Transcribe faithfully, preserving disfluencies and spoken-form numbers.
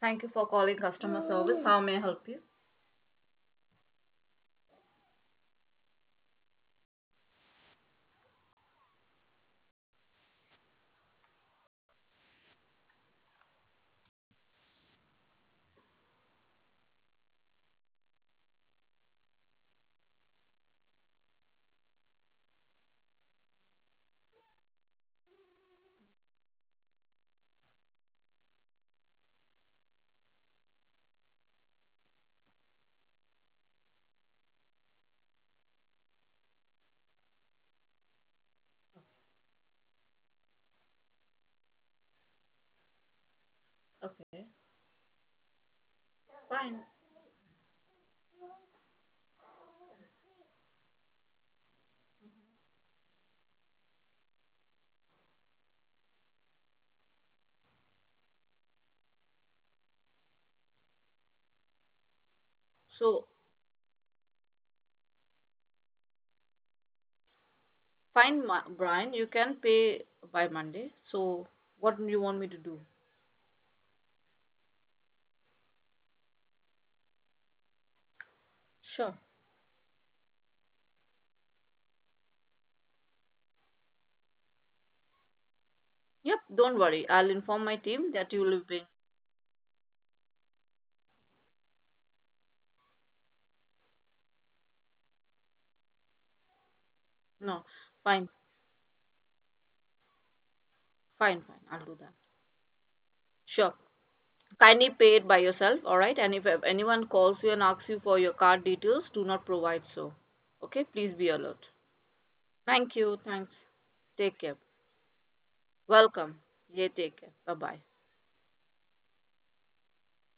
Thank you for calling customer service. How may I help you? Okay, fine. So, fine, Ma- Brian, you can pay by Monday. So, what do you want me to do? Sure. Yep, don't worry. I'll inform my team that you will be paying. No, fine, fine, fine. I'll do that. Sure. Kindly pay it by yourself, all right? And if anyone calls you and asks you for your card details, do not provide so. Okay, please be alert. Thank you. Thanks. Take care. Welcome. Yeah, take care. Bye bye.